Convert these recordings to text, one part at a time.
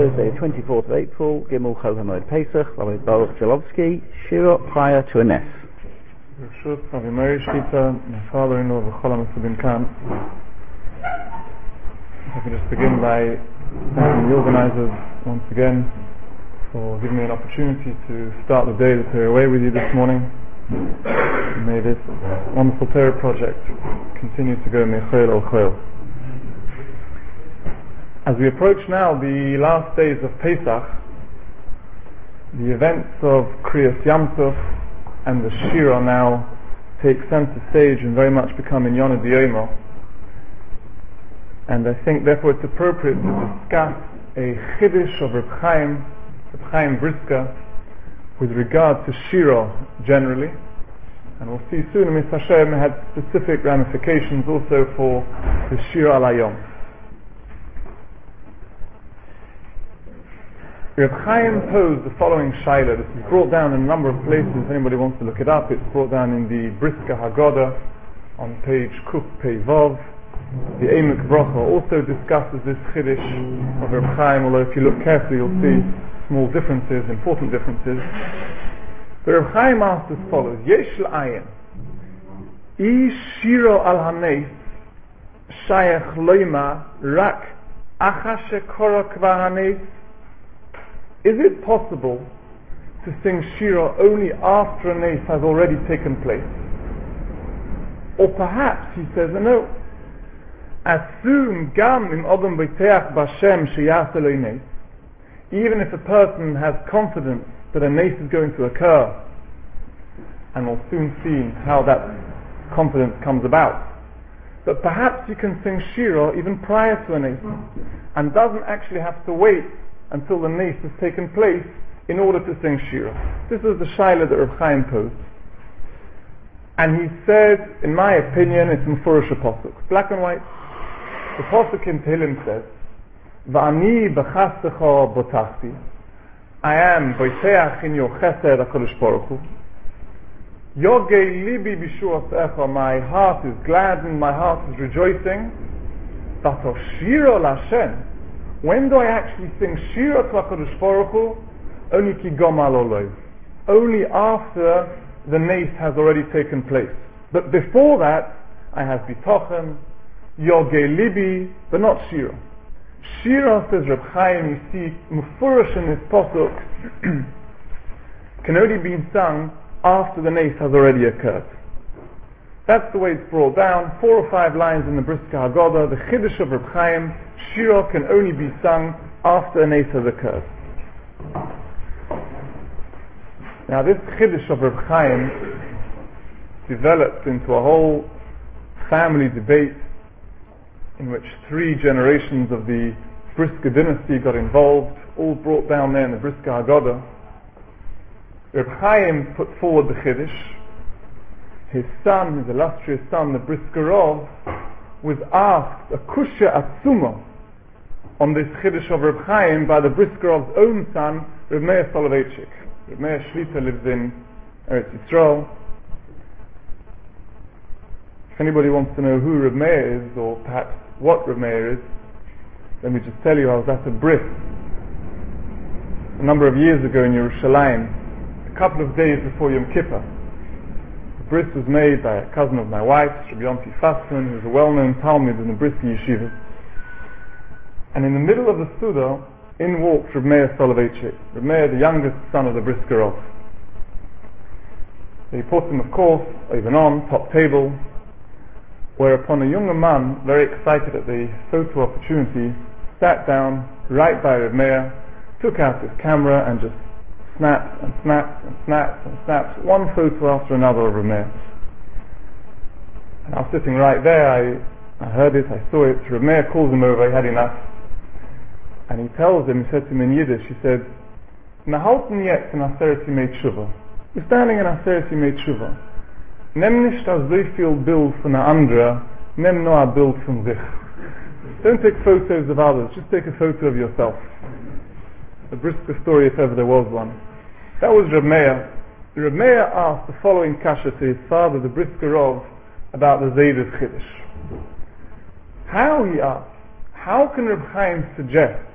Thursday, 24th of April, Gimel Chol HaMoed Pesach, Rabbi Baruch Jalovsky, Shira prior to a Nes. Rabbi Meir Shita, my father-in-law, V'chol HaMesudim Kan. I can just begin by thanking the organizers once again for giving me an opportunity to start the day that we're away with you this morning. May this wonderful Torah project continue to go Mechoel El Choel. As we approach now the last days of Pesach, the events of Kriyas Yam Tov and the Shira now take center stage and very much become in Yonah D'Yomo. And I think therefore it's appropriate to discuss a Chiddush of Reb Chaim Brisker, with regard to Shira generally. And we'll see soon, Mr. Hashem had specific ramifications also for the Shira Al Hayom. Reb Chaim posed the following shaila. This is brought down in a number of places. If anybody wants to look it up, it's brought down in the Brisker Haggadah on page Kuf Pei Vav. The Eimek Bracha also discusses this Chiddush of Reb Chaim, although if you look carefully you'll see small differences, important differences. But Reb Chaim asked as follows: Yesh l'Ayin Shiro al Hanes Shayach Loima Rak Acha Shekora Kva Hanes. Is it possible to sing Shira only after a nes has already taken place? Or perhaps, he says, no, assume gam im odom beteach b'Hashem sheyasa lo nes. Even if a person has confidence that a nes is going to occur, and we'll soon see how that confidence comes about, but perhaps you can sing Shira even prior to a nes, and doesn't actually have to wait until the nes has taken place in order to sing Shira. This is the shaila that Reb Chaim posed. And he said, in my opinion, it's Mefurish Pasuk, black and white. The Pasuk in Tehillim says, V'ani b'chastecha botachti, I am boiteach in your chesed HaKadosh Baruch Hu. Yogei libi b'shuasecha, my heart is gladdened, my heart is rejoicing. Vato Shira l'Hashem, when do I actually sing Shira to HaKadosh Baruch Hu? Only ki gomal olov. Only after the nes has already taken place. But before that, I have bitochen, yogei libi, but not Shira. Shira, says Reb Chaim, you see, mufurish in this pasuk, can only be sung after the nes has already occurred. That's the way it's brought down. 4 or 5 lines in the Brisker Haggadah, the Chiddush of Reb Chaim. Shira can only be sung after a nes has occurred. Now this Chiddush of Reb Chaim developed into a whole family debate in which 3 generations of the Brisker dynasty got involved, all brought down there in the Brisker Haggadah. Reb Chaim put forward the Chiddush. His son, his illustrious son, the Brisker Rov, was asked a kusha atzuma on this Chiddush of Reb Chaim by the Brisker Rov's own son, Reb Meir Soloveitchik. Reb Meir Shlita lives in Eretz Yisrael. If anybody wants to know who Reb Meir is, or perhaps what Reb Meir is, let me just tell you, I was at a bris a number of years ago in Yerushalayim, a couple of days before Yom Kippur. The bris was made by a cousin of my wife's, Rabbi Yonti Fassman, who's a well-known Talmud in the Brisker Yeshiva. And in the middle of the Suda, in walked Reb Meir Soloveitchik, Reb Meir, the youngest son of the Brisker Rov. They put him, of course, even on, top table, whereupon a younger man, very excited at the photo opportunity, sat down right by Reb Meir, took out his camera and just snapped and snapped and snapped and snapped one photo after another of Reb Meir. And I was sitting right there, I heard it, I saw it. Reb Meir calls him over, he had enough. And he tells him, he said to him in Yiddish, he said, "Na halten jetzt in Aseret Yimei Tshuva. We're standing in Aseret Yimei Tshuva. Nimm nicht as so viel Bild von a andere, nimm nur a Bild von sich. Don't take photos of others, just take a photo of yourself." A Brisker story, if ever there was one. That was Reb Meir. Reb Meir asked the following kasha to his father, the Brisker Rov, about the Zayda's Chiddush. How, he asked, how can Reb Chaim suggest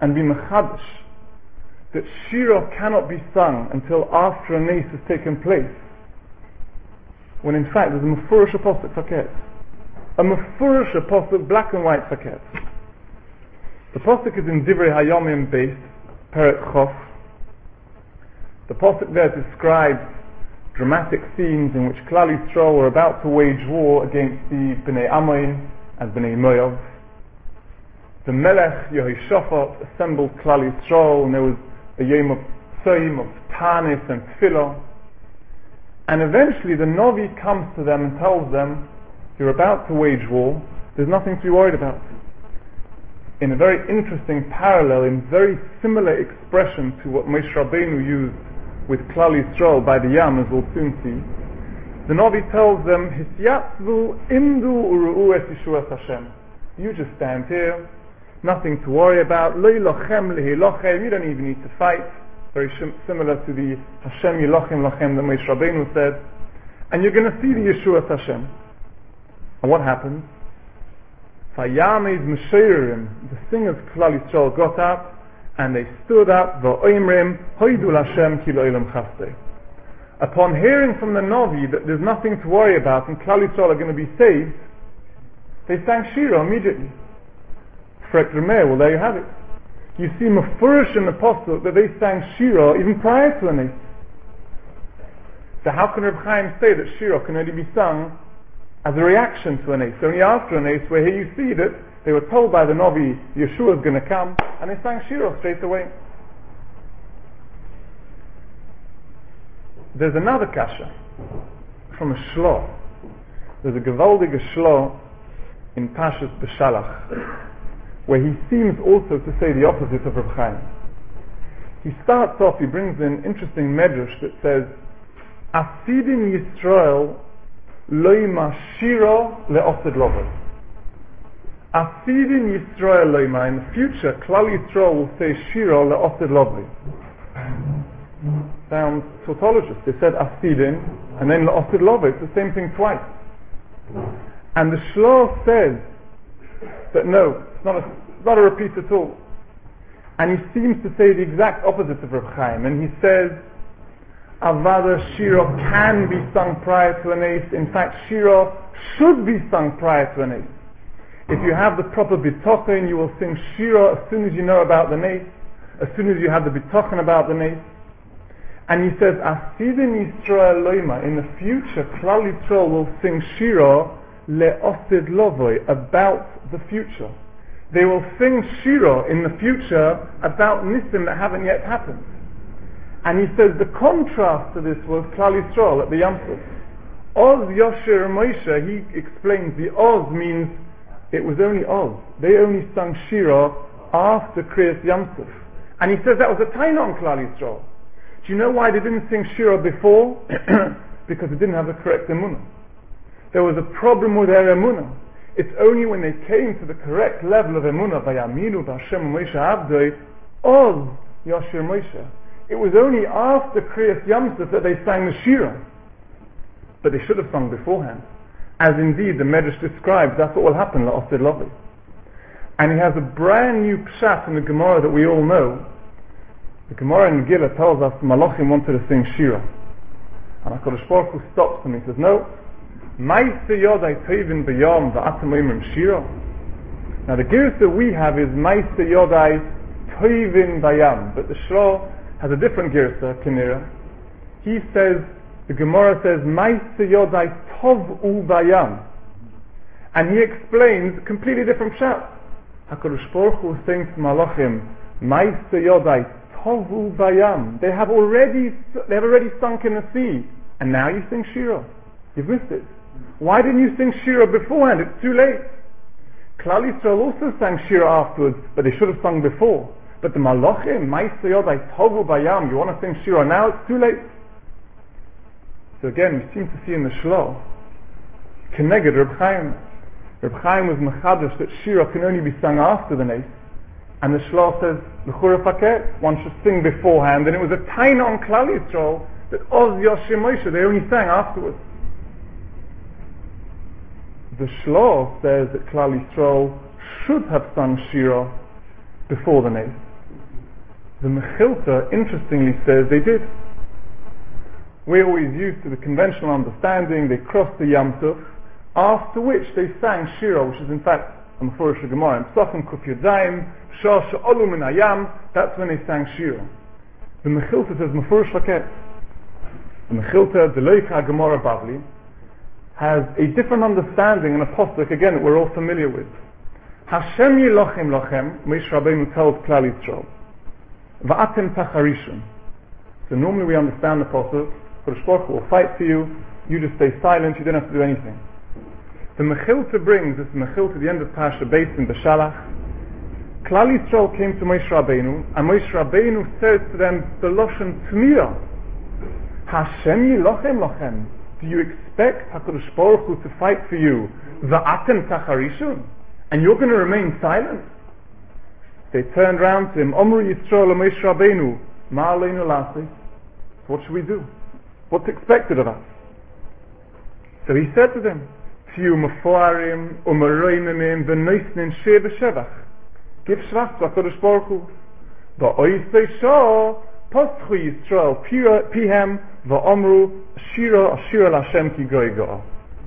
and be mechadish that Shira cannot be sung until after a nes has taken place, when in fact there's a mefurish pasuk faket, a mefurish pasuk black and white faket. The pasuk is in Divrei Hayomim base, Perek Chof. The pasuk there describes dramatic scenes in which Klal Yisrael were about to wage war against the Bnei Ammon and Bnei Moav. The Melech Yehoshaphat assembled Klal Yisrael, and there was a Yom of Tzoim, of Tanis and Tefillah. And eventually the Novi comes to them and tells them, you're about to wage war, there's nothing to be worried about. In a very interesting parallel, in very similar expression to what Moshe Rabbeinu used with Klal Yisrael by the Yam, as we'll soon see, the Novi tells them, Hisyatzvu imdu uru'u et Yeshuas Hashem. You just stand here, nothing to worry about. Lo yilochem lehilochem. You don't even need to fight. Very similar to the Hashem yilochem lochem that Moshe Rabbeinu said. And you're going to see the Yeshuas Hashem. And what happens? Vayamed Mesherim. The singers Klal Yisrael got up and they stood up. Va'oimrim hoidul Hashem ki lo ilam chastei. Upon hearing from the Novi that there's nothing to worry about and Klal Yisrael are going to be saved, they sang Shira immediately. Well, there you have it. You see Mefurish in the Apostle that they sang Shira even prior to a nes. So how can Reb Chaim say that Shira can only be sung as a reaction to a nes? Only after a nes, where here you see that they were told by the Novi Yeshua is going to come, and they sang Shira straight away. There's another kasha from a shlo. There's a gewaldige shlo in Pashas B'Shalach, where he seems also to say the opposite of Reb Chaim. He starts off, he brings in interesting medrash that says, Asidin Yisrael loima shiro le'osed loved. Asidin Yisrael loima, in the future, Klal Yisrael will say shiro le'osed loved. Sounds tautologist. They said Asidin, and then le'osed loved. It's the same thing twice. And the shlo says that no, it's not a repeat at all. And he seems to say the exact opposite of Reb Chaim. And he says, Avada Shira can be sung prior to an nes. In fact, Shira should be sung prior to an nes. If you have the proper bitochen, you will sing Shira as soon as you know about the nes, as soon as you have the bitochen about the nes. And he says, Asidin Yisrael loima, in the future, Klal Yisrael will sing Shira le'osid lovoi, about the future. They will sing Shira in the future about Nisim that haven't yet happened. And he says the contrast to this was Klal Yisrael at the Yam Suf. Oz Yosher Moshe, he explains the Oz means it was only Oz. They only sung Shira after Kriyas Yam Suf. And he says that was a taina on Klal Yisrael. Do you know why they didn't sing Shira before? Because they didn't have the correct emunah. There was a problem with their emunah. It's only when they came to the correct level of emunah, Vayaminu b'Hashem Moshe Avdoi, Oz Yosher Moshe. It was only after Kriyas Yam Suf that they sang the Shira. But they should have sung beforehand. As indeed the Medrash describes, that's what will happen, La'osed Lovi. And he has a brand new pshat in the Gemara that we all know. The Gemara in Megillah tells us the Malachim wanted to sing Shira. And HaKadosh Baruch Hu stops them. He says, no. Ma'aseh Yodai Tovin B'Yom V'atem Oimrim Shira. Now the Girsa we have is Ma'aseh Yodai Tovin B'Yam. But the Shlo has a different Girsa, Kinira. He says, the Gemara says, Ma'aseh Yodai Tov'u B'Yam. And he explains a completely different pshat. HaKadosh Baruch Hu is saying to Malachim, Ma'aseh Yodai Tov'u B'Yam. They have already sunk in the sea. And now you sing Shira. You've missed it. Why didn't you sing Shira beforehand? It's too late. Klal Yisrael also sang Shira afterwards, but they should have sung before. But the Malachim, Ma'aseh Yodai Tov'u B'Yam, you want to sing Shira now? It's too late. So again, we seem to see in the Shlo, Keneged Reb Chaim. Reb Chaim was mechadash that Shira can only be sung after the nes, and the Shlo says, L'chura Faket, one should sing beforehand, and it was a taina on Klal Yisrael that Oz Yosher Moshe, they only sang afterwards. The Shlo says that Klal Yisrael should have sung Shira before the nes. The Mechilta, interestingly, says they did. We're always used to the conventional understanding, they crossed the Yam Suf, after which they sang Shira, which is in fact on the Furish Gemara, in Psachim Kuf Yudayim, Shah Sha'olu Min Hayam, that's when they sang Shira. The Mechilta says Mefurish Laket. The Mechilta, the Leika Gemara Bavli, has a different understanding and a postuk, again, that we're all familiar with. Hashem Yilochem Lochem, Moshe Rabbeinu tells Klal Yisrael, Va'atem Tacharishon. So normally we understand the postuk, Kodesh Baruch Hu will fight for you, you just stay silent, you don't have to do anything. The Mechilta brings this Mechilta at the end of Pasha based in Beshalach. Klal Yisrael came to Moshe Rabbeinu, and Moshe Rabbeinu said to them, the Loshen Tmiya, Hashem Yilochem Lochem. Do you expect HaKadosh Baruch Hu to fight for you, Va'atem Tacharishun, and you're going to remain silent? They turned round to him, Omru Yisrael Moshe Rabbeinu, Ma Aleinu La'aseh. So what should we do? What's expected of us? So he said to them, Tiyu Mefoarim U'Meroimimim V'Noisnin Sheh B'Shevach. Give Shvach to HaKadosh Baruch Hu. Va'oisei Shah Poschu Yisrael Pihem Va'omru Shira L'Hashem Ki Goy Go'ah.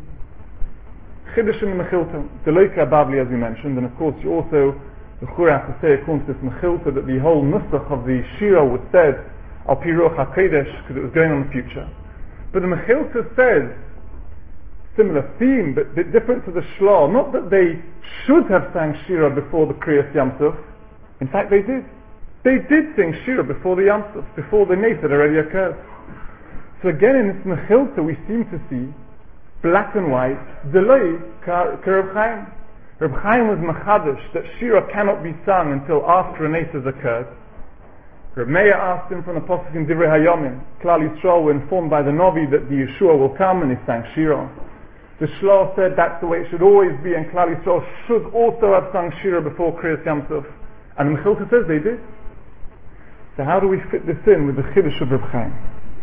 Chiddush in the Mechilta, the Leika Bavli as we mentioned, and of course you also, the Chura has to say according to this Mechilta that the whole nusach of the Shira was said Al Pi Ruach HaKodesh because it was going on in the future. But the Mechilta says, similar theme, but different to the Shla, not that they should have sang Shira before the Kriyas Yam Suf. In fact they did. They did sing Shira before the Yam Suf, before the Nes had already occurred. So again in this Mechilta we seem to see black and white, delay ka Reb Chaim. Reb Chaim was machadash that Shira cannot be sung until after a Nes has occurred. Reb Meir asked him from the Pasuk in Divrei Hayomim. Klal Yisrael were informed by the Navi that the Yeshua will come, and he sang Shira. The Shla said that's the way it should always be, and Klal Yisrael should also have sung Shira before Kriyas Yam Suf. And the Mechilta says they did. So how do we fit this in with the Chiddush of Reb Chaim?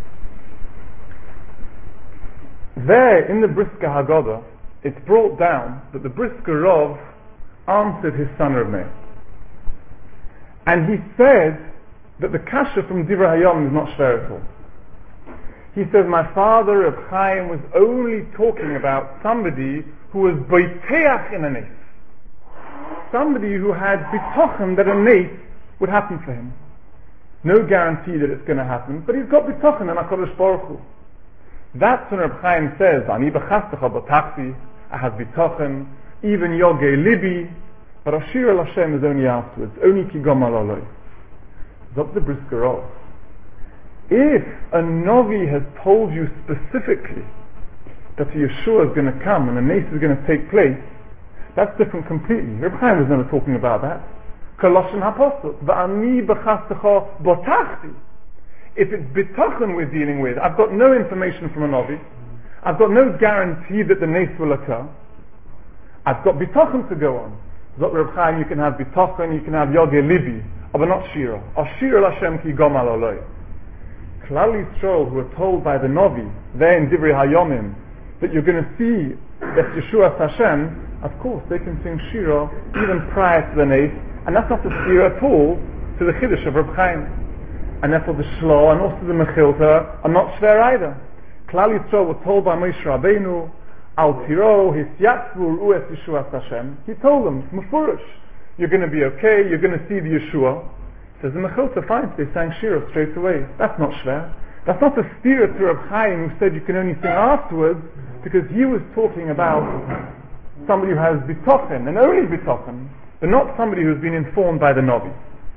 There, in the Brisker Haggadah, it's brought down that the Brisker Rav answered his son Reb Meir. And he said that the Kasha from Divrei Hayom is not shver at all. He says, my father Reb Chaim was only talking about somebody who was boiteach in a nes. Somebody who had bitochen that a nes would happen for him. No guarantee that it's going to happen, but he's got bitochen in HaKadosh Baruch Hu. That's when Reb Chaim says, Ani b'chastecha b'taxi, I have bitochen, even yogei libi, but Ashir el Hashem is only afterwards, only ki gomal aloi. That's the Brisker Rav. If a Navi has told you specifically that Yeshua is going to come and a Nes is going to take place, that's different completely. Reb Chaim was never talking about that. Koloshen haposel, v'ani b'chastecha b'tachti. If it's bitochen we're dealing with, I've got no information from a Navi, I've got no guarantee that the Nes will occur, I've got bitochen to go on. Zot Reb Chaim, you can have bitochen, you can have yogei libi, but not Shira. Ashir el Hashem ki gomal aloi. Klal Yisrael, who were told by the Navi, there in Divrei Hayomim, that you're going to see that Yeshua Hashem, of course they can sing Shira even prior to the Nes, and that's not the Shira at all to the Chiddush of Reb Chaim. And therefore the Shla and also the Mechilta are not shver either. Klal Yisrael were told by Moshe Rabbeinu, Al Tiro Hisyatzvu Ru'es Yeshua Hashem. He told them, Mefurish, you're going to be okay, you're going to see the Yeshua. Says the Mechilta, fine, they sang Shira straight away. That's not shver. That's not the steer to Reb Chaim who said you can only sing afterwards, because he was talking about somebody who has bitochen, and only bitochen, but not somebody who's been informed by the Navi.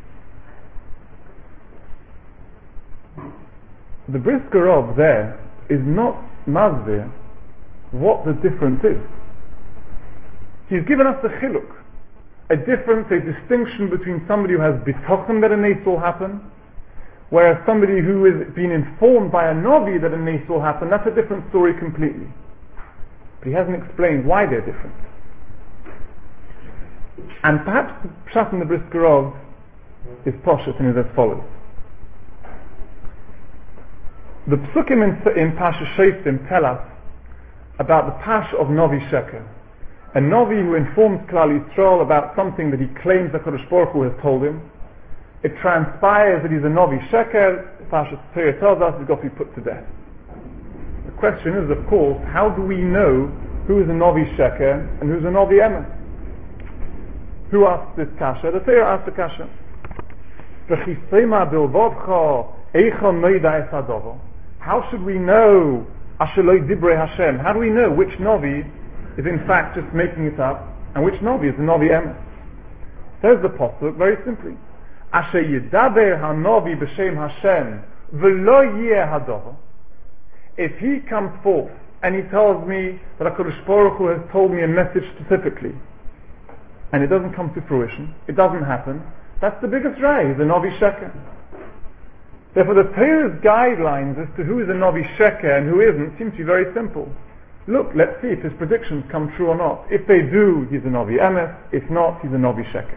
The Brisker Rav there is not mazvir what the difference is. He's given us a chiluk, a difference, a distinction between somebody who has bitochen that a nes will happen, whereas somebody who has been informed by a Navi that a nes will happen, that's a different story completely. But he hasn't explained why they're different. And perhaps the pshat in the Brisker Rav is poshet and is as follows. The psukim in Pasha Shoftim tell us about the pash of Navi Sheker, a Navi who informs Klal Yisrael about something that he claims that HaKadosh Baruch Hu has told him. it transpires that he's a Novi Sheker, Parshas Torah tells us he's got to be put to death. The question is, of course, how do we know who is a Novi Sheker and who's a Novi Emes? Who asked this kasha? The Torah asked the kasha. How should we know Asheloi Dibrei Hashem? How do we know which Novi is in fact just making it up and which Novi is the Novi Emes? Says the Pasuk very simply. Asher Yidaber HaNovi B'Shem Hashem V'lo Yeh HaDover. If he comes forth and he tells me that HaKadosh Baruch Hu has told me a message specifically, and it doesn't come to fruition, it doesn't happen, that's the biggest ray, the Novi Sheker. Therefore the Torah's guidelines as to who is a Novi Sheker and who isn't seem to be very simple. Look, let's see if his predictions come true or not. If they do, he's a Novi Emes. If not, he's a Novi Sheker.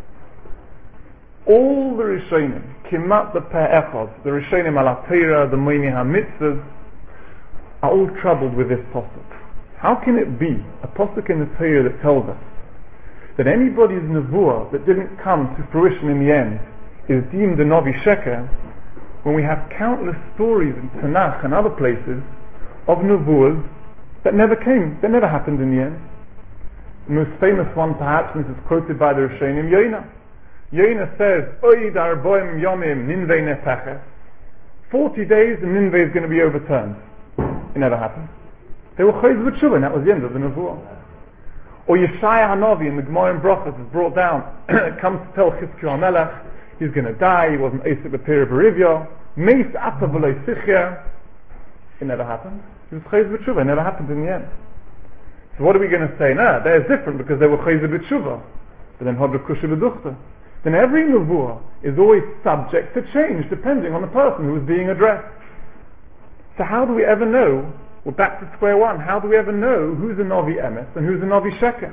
All the Rishonim, Kimat the Pe'echad, the Rishonim ala Torah, the Moini HaMitzvahs, are all troubled with this pasuk. How can it be, a pasuk in the Torah that tells us that anybody's nevuah that didn't come to fruition in the end is deemed a Novi Sheker, when we have countless stories in Tanakh and other places of nevuahs that never came, that never happened in the end? The most famous one perhaps, and this is quoted by the Rishonim, Yonah. Yonah says, Oid arboim yomim ninvei nefaches. 40 days and Ninveh is going to be overturned. It never happened. They were chayz v'tshuva, and that was the end of the nevuah. Or Yeshaya Hanavi in the Gemara in Brachos is brought down, comes to tell Chizkiyahu HaMelech, he's going to die, he wasn't Esek B'Peri Berivya, Meis Ata V'Lo Sichya. It never happened. It was chayz v'tshuva, it never happened in the end. So what are we going to say? No, they're different because they were chayz v'tshuva. But then Hodra Kusha V'duchta. Then every nevuah is always subject to change depending on the person who is being addressed. So how do we ever know? We're back to square one. How do we ever know who's a Novi Emes and who's a Novi Sheker?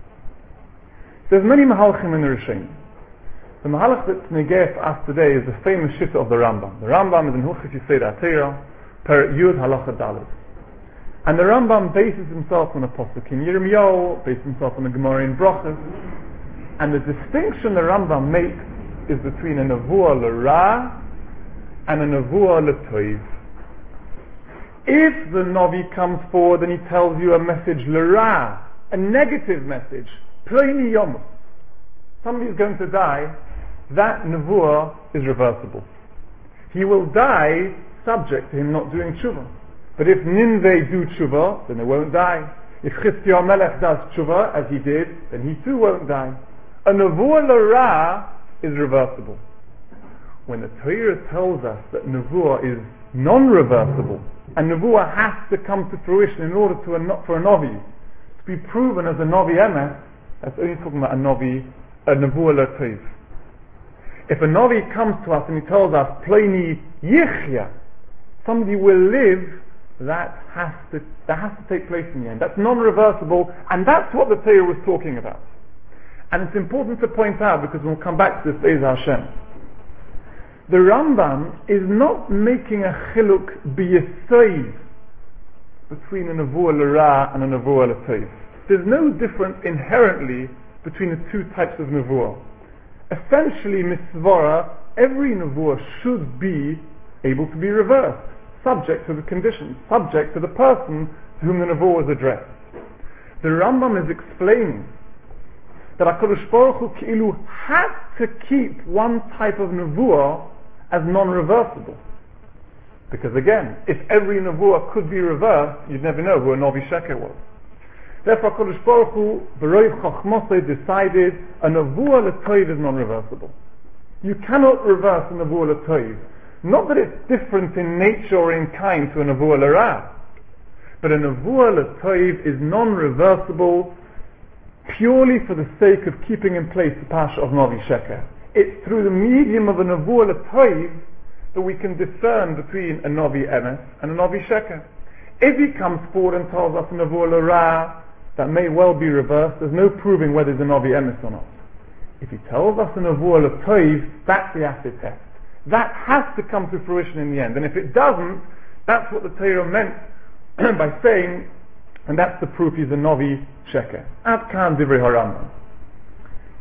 There's many Mahalchim in the Rishonim. The Mahalach that's negeh for us today is the famous shitta of the Rambam. The Rambam is in Hilchos Yesod HaTorah, Per Yud Halacha Daled. And the Rambam bases himself on a pasuk in Yirmiyahu, bases himself on the Gemara in Brachos. And the distinction the Rambam makes is between a nevuah l'ra and a nevuah l'toiv. If the Novi comes forward and he tells you a message l'ra, a negative message, pleini yomus, somebody is going to die, that nevuah is reversible. He will die subject to him not doing tshuva. But if Ninveh do tshuva, then they won't die. If Chizkiyahu HaMelech does tshuva, as he did, then he too won't die. A nevuah l'ra is reversible. When the Torah tells us that nevuah is non-reversible, and nevuah has to come to fruition in order for a Novi to be proven as a Novi Emes, that's only talking about a nevuah l'toiv. If a Novi comes to us and he tells us, Pleini yichya, somebody will live, that has to take place in the end. That's non-reversible, and that's what the Torah was talking about. And it's important to point out, because we'll come back to this Be'ez Hashem. The Rambam is not making a chiluk b'yesod between a nevuah l'ra and a nevuah l'toiv. There's no difference inherently between the two types of nevuah. Essentially, misvara, every nevuah should be able to be reversed, subject to the conditions, subject to the person to whom the nevuah was addressed. The Rambam is explaining that HaKadosh Baruch Hu Ki'ilu had to keep one type of nevuah as non-reversible. Because again, if every nevuah could be reversed, you'd never know who a Novi Sheker was. Therefore HaKadosh Baruch Hu, B'roiv Chachmosei, decided a nevuah l'toiv is non-reversible. You cannot reverse a nevuah l'toiv. Not that it's different in nature or in kind to a nevuah l'ra, but a nevuah l'toiv is non-reversible purely for the sake of keeping in place the Pasha of Novi Sheker. It's through the medium of a nevuah l'toiv that we can discern between a Novi Emes and a Novi Sheker. If he comes forward and tells us a nevuah l'ra, that may well be reversed. There's no proving whether it's a Novi Emes or not. If he tells us a nevuah l'toiv, that's the acid test. That has to come to fruition in the end. And if it doesn't, that's what the Torah meant by saying, and that's the proof he's a Novi Sheker. Ad kan divrei HaRambam.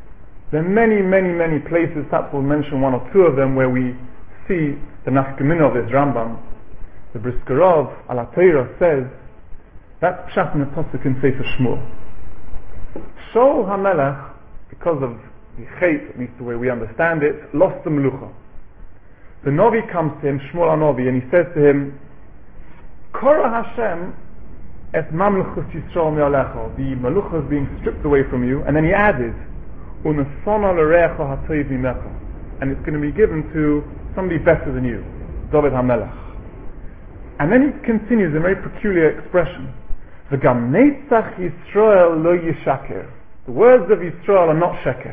There are many, many, many places, perhaps we'll mention one or two of them, where we see the nafkamina of this Rambam. The Brisker Rov, Al HaTorah, says, that's Pshat in the Pasuk in Sefer Shmuel. Shaul HaMelech, because of the Chet, at least the way we understand it, lost the Melucha. The Novi comes to him, Shmuel HaNovi, and he says to him, Kora Hashem et mamluchus Yisrael me'alecha. The Melucha is being stripped away from you, and then he added, Unesona l'recha ha'toiv mimecha. And it's going to be given to somebody better than you, David HaMelech. And then he continues a very peculiar expression. V'gam neitzach Yisrael lo yishaker. The words of Yisrael are not sheker.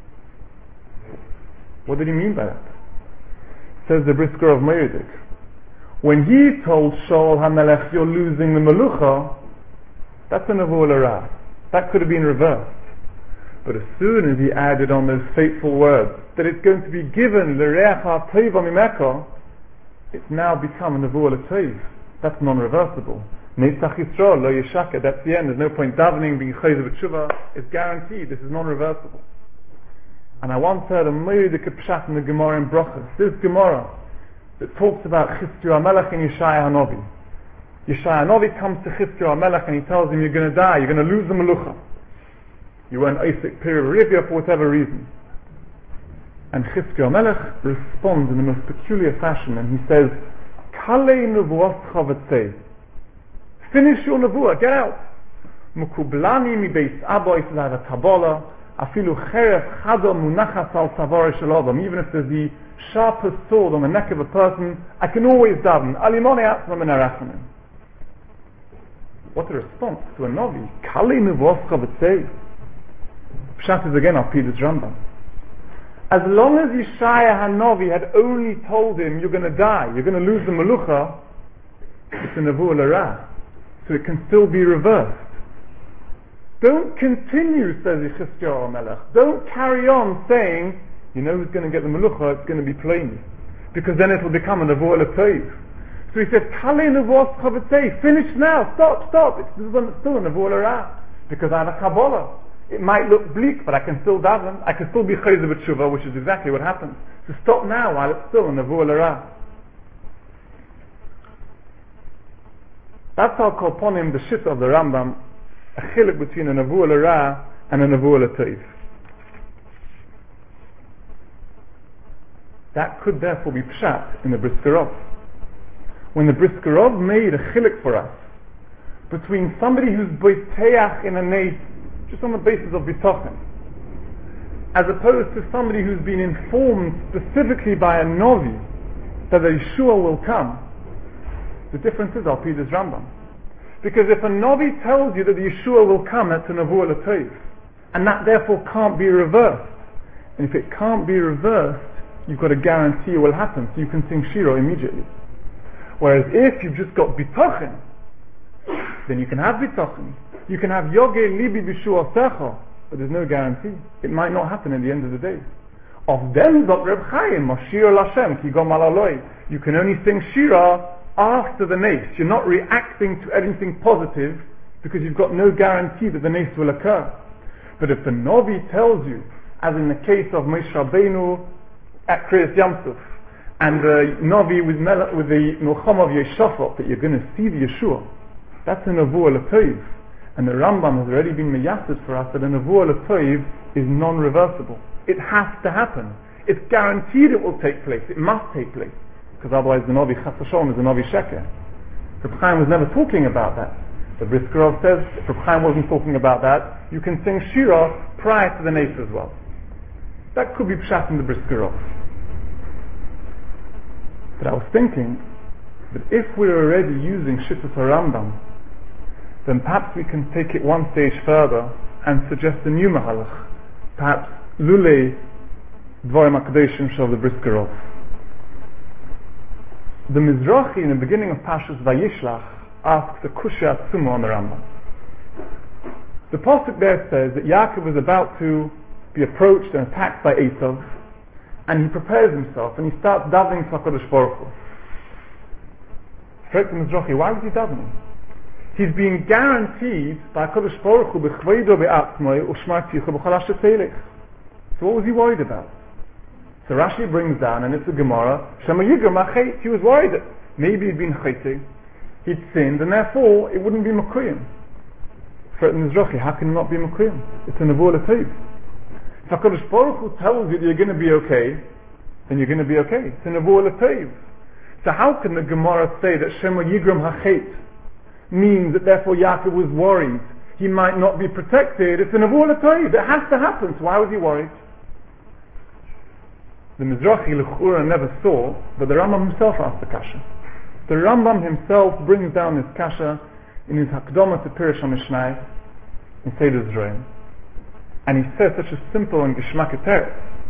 What did he mean by that? Says the Brisker of Meirdik. When he told Shaul HaMelech, you're losing the Melucha, that's a Nevuah L'Ra. That could have been reversed. But as soon as he added on those fateful words, that it's going to be given L'Reach HaToiv Mimeka, it's now become a Nevuah L'Tov. That's non-reversible. Neitzach Yisrael lo yishaka. That's the end. There's no point davening, being chayzer b'tshuva. It's guaranteed. This is non-reversible. And I once heard a Meirdik Pshat in the Gemara in Brachos. This Gemara that talks about Chizkiyahu HaMelech and Yeshaya HaNovi. Yeshaya HaNovi comes to Chizkiyahu HaMelech and he tells him, you're going to die, you're going to lose the Melucha. You were an Isaac period of Rivia for whatever reason. And Chizkiyahu HaMelech responds in the most peculiar fashion and he says, Kalei nevuoscha v'tzei. Finish your nevuah, get out. Mukublani mi beis abo, he says, I have a Kabbalah. Afilu cheref chado munachas al tzavara shel adam. Even if there's the sharpest sword on the neck of a person, I can always daven. Alimone atzma min harachamim. What a response to a Novi. Kali nevuoscha v'tzei. Pshat is again our Peter's Rambam. As long as Yeshaya HaNovi had only told him, you're going to die, you're going to lose the Melucha, it's a Nevuah L'Ra. So it can still be reversed. Don't continue, says Chizkiyahu HaMelech. Don't carry on saying, you know who's going to get the Melucha, it's going to be plain. Because then it will become a Nevuah L'Tov. So he said, Kalei nevuoscha v'tzei. Finish now, stop. This is still a Nevuah L'Ra. Because I have a Kabbalah. It might look bleak, but I can still daven. I can still be chayzer b'tshuva, which is exactly what happens. So stop now while it's still a Nevuah L'Ra. That's how Kolponim, the shit of the Rambam, a chiluk between a Nevuah L'Ra and a Nevuah L'Tov. That could therefore be pshat in the Brisker Rov. When the Brisker Rov made a chiluk for us between somebody who's boiteach in a nate just on the basis of bitochen, as opposed to somebody who's been informed specifically by a Novi that the Yeshua will come. The difference is Al Pidas Rambam. Because if a Novi tells you that the Yeshua will come, that's a Nevuah L'Tov. And that therefore can't be reversed. And if it can't be reversed, you've got a guarantee it will happen, so you can sing Shiro immediately. Whereas if you've just got bitochen, then you can have bitochen. You can have Yoge Libi B'Shua Secha, but there's no guarantee. It might not happen at the end of the day. Of them Zot Reb Chaim, Mashir Lashem, Ki Gom Alaloi. You can only sing Shira after the nace. You're not reacting to anything positive because you've got no guarantee that the nace will occur. But if the Novi tells you, as in the case of Moshe Rabbeinu at Kriyas Yamsuf, and the Novi with the Milchama of Yeshafot, that you're going to see the Yeshua, that's a Nevuah L'Tov. And the Rambam has already been meyased for us that a Nevuah L'Tov is non-reversible. It has to happen. It's guaranteed it will take place. It must take place. Because otherwise the Novi Chas Hashem is a Novi Sheker. Reb Chaim was never talking about that. The Brisker Rov says, if Reb Chaim wasn't talking about that, you can sing Shira prior to the Nace as well. That could be Pshat in the Brisker Rov. But I was thinking that if we're already using Shittas HaRambam, then perhaps we can take it one stage further and suggest a new Mahalach. Perhaps Lulei Dvorim HaKadoshim of the Brisker Rov. The Mizrahi in the beginning of Pashas Vayishlach asks a Kushya Atzuma on the Rambam. The Pasuk there says that Yaakov is about to be approached and attacked by Esav, and he prepares himself and he starts davening to HaKadosh Baruch Hu. Straight to Mizrahi, why was he davening? He's being guaranteed by HaKadosh Baruch Hu b'chveido be'atzmoi u'shmar ticha b'chol asher teilech. So So what was he worried about? So Rashi brings down, and it's a Gemara, Shema Yigram HaChet, he was worried that maybe he'd been chayte, he'd sinned, and therefore it wouldn't be Mekuyim. For in Mizrahi, how can it not be Mekuyim? It's a Nevuah L'Teiv. If HaKadosh Baruch Hu tells you that you're going to be okay, then you're going to be okay. It's a Nevuah L'Teiv. So how can the Gemara say that Shema Yigram HaChet means that therefore Yaakov was worried he might not be protected? It's a Nevuah L'Teiv. It has to happen. So why was he worried? The Mizrahi L'Chura never saw, but the Rambam himself asked the Kasha. The Rambam himself brings down this Kasha in his Hakdama to Pirush HaMishnai in Seder Zroim. And he says such a simple and Geshmak Teretz.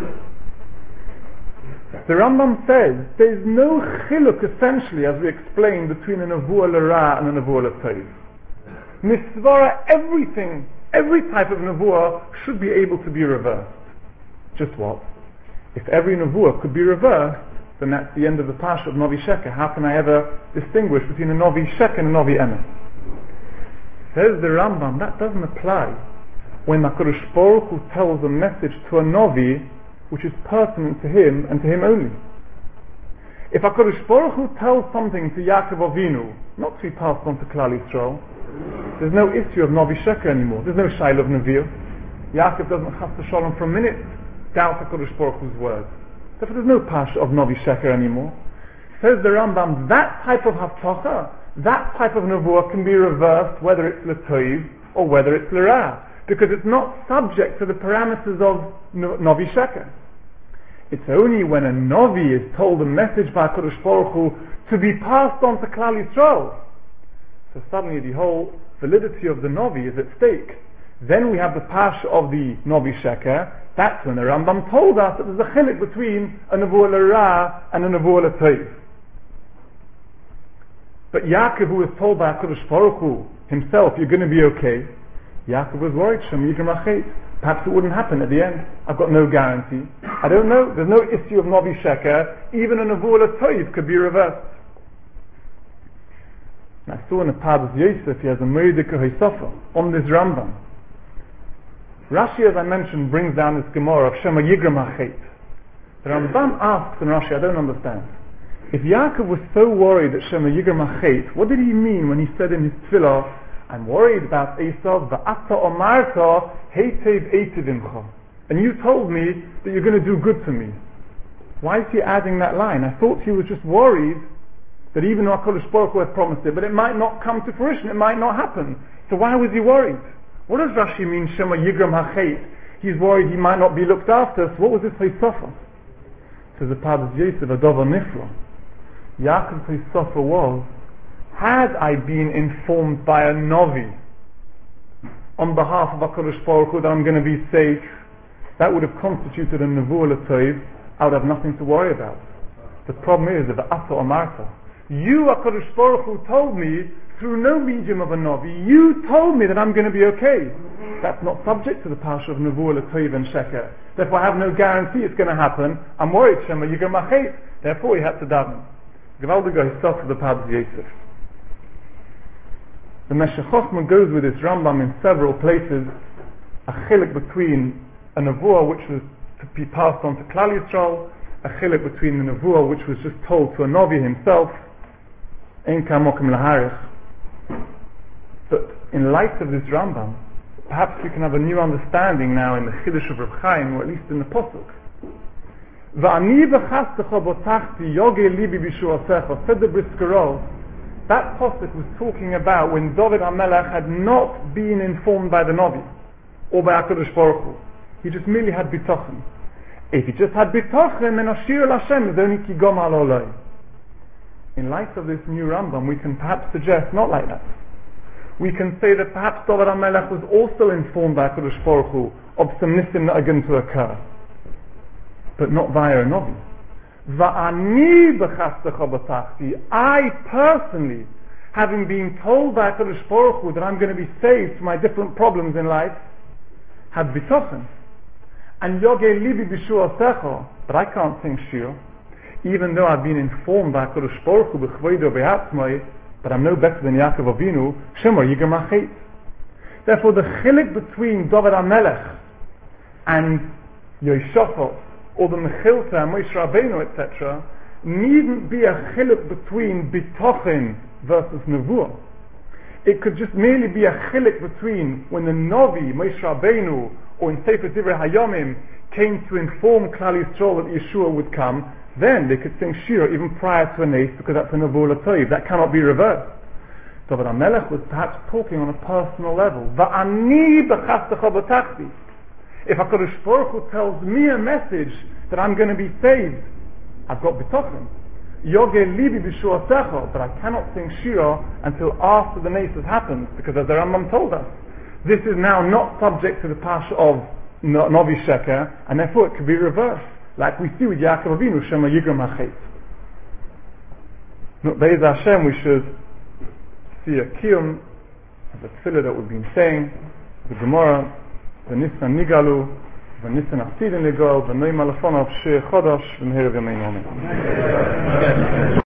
The Rambam says there's no chiluk essentially, as we explained, between a Nevuah L'Ra and a Nevuah L'Teiv. Misvara, everything, every type of Nevuah should be able to be reversed. Just what? If every Nevuah could be reversed, then that's the end of the Pasha of Novi Sheker. How can I ever distinguish between a Novi Sheker and a Novi Emes? Says the Rambam, that doesn't apply when HaKadosh Baruch Hu tells a message to a Novi which is pertinent to him and to him only. If HaKadosh Baruch Hu tells something to Yaakov Avinu, not to be passed on to Klal Yisrael, there's no issue of Novi Sheker anymore. There's no Shaila of Nevi'ah. Yaakov doesn't chas v'shalom for a minute doubt HaKadosh Baruch Hu's words. Therefore there's no Pasha of Novi Sheker anymore. Says the Rambam, that type of Haftacha, that type of Nevuah can be reversed whether it's L'Toiv or whether it's L'Ra, because it's not subject to the parameters of Novi Sheker. It's only when a Novi is told a message by HaKadosh Baruch Hu to be passed on to Klal Yisrael. So suddenly the whole validity of the Novi is at stake. Then we have the Pasha of the Novi Sheker. That's when the Rambam told us that there's a chilik between a Nevuah L'Ra and a Nevuah L'Teiv. But Yaakov, who was told by HaKadosh Baruch Hu himself, you're going to be okay, Yaakov was worried, Shem Yigram HaChet. Perhaps it wouldn't happen at the end. I've got no guarantee. I don't know. There's no issue of Novi Sheker. Even a Nevuah L'Teiv could be reversed. And I saw in the Pardas Yosef, he has a Meridika Hosofa on this Rambam. Rashi, as I mentioned, brings down this Gemara of Shema Yigram HaChet. The Rambam asks in Rashi, I don't understand. If Yaakov was so worried that Shema Yigram HaChet, what did he mean when he said in his tefillah, I'm worried about Esav, Va'ata Omarta, Heitev Eitevimcha. And you told me that you're going to do good to me. Why is he adding that line? I thought he was just worried that even though HaKadosh Baruch Hu had promised it, but it might not come to fruition, it might not happen. So why was he worried? What does Rashi mean, Shema Yigram HaChet? He's worried he might not be looked after, so what was this Hosofa? Says the Pardas Yosef, Adova Nifla. Yaakov's Hosofa was, had I been informed by a Novi on behalf of HaKadosh Baruch Hu that I'm going to be safe, that would have constituted a Nevuah L'Teiv, I would have nothing to worry about. The problem is, that Ata Omarta, you, HaKadosh Baruch Hu, told me through no medium of a Novi, you told me that I'm going to be okay. That's not subject to the Pasha of Nevuah L'Teiv and Sheker. Therefore I have no guarantee it's going to happen. I'm worried, Shema Yigram HaChet. Therefore he had to daven. Gewaldiger Hisof of the Pardas Yosef. The Meshech Chochmah goes with this Rambam in several places, a chilik between a Nevuah which was to be passed on to Klal Yisrael, a chilik between the Nevuah which was just told to a Novi himself, Ein Kamokim Laharich. But in light of this Rambam, perhaps we can have a new understanding now in the Chiddush of Reb Chaim, or at least in the Pasuk. Va'ani v'chastecha botachti yoge libi b'shuasecha, said the Briskerol. That Pasuk was talking about when David HaMelech had not been informed by the Novi, or by HaKadosh Baruch Hu. He just merely had bitachon. If he just had bitachon, then Ashir Hashem is only kigom al olay. In light of this new Rambam, we can perhaps suggest not like that. We can say that perhaps David HaMelech was also informed by HaKadosh Baruch Hu of some nisim that are going to occur, but not via a Novi. Va'ani b'chastecha b'tachti, I personally, having been told by HaKadosh Baruch Hu that I'm going to be saved from my different problems in life, had bitachon. And yogei libi b'shuasecha, but I can't sing shir, even though I've been informed by HaKadosh Baruch Hu b'chveido b'yatzmai, but I'm no better than Yaakov Avinu, Shema Yigram HaChet. Therefore the chilik between David HaMelech and Yoshafot, or the Mechilta, Moshe Rabbeinu, etc., needn't be a chiluk between bitochin versus nevuah. It could just merely be a chiluk between when the Novi, Moshe Rabbeinu, or in Sefer Divrei Hayomim, came to inform Klal Yisrael that Yeshua would come. Then they could sing Shira even prior to a nes, because that's a nevuah l'toiv. That cannot be reversed. David HaMelech was perhaps talking on a personal level. Va'ani b'chastecha b'tachti. If HaKadosh Baruch Hu tells me a message that I'm going to be saved, I've got bitachon. Yoge libi b'shuasecha, but I cannot sing Shira until after the nes has happened, because as the Rambam told us, this is now not subject to the pasha of Novi Sheker, and therefore it could be reversed, like we see with Yaakov Avinu, Shema Yigram HaChet. Be'ez Hashem, we should see a kiyum, the tefillah that we've been saying, the Gemara, V'nissan Nigalu, V'nissan Achsidin Nigal, V'noim Alafonov, Sheh Chodosh, V'meherav Yamein Omen.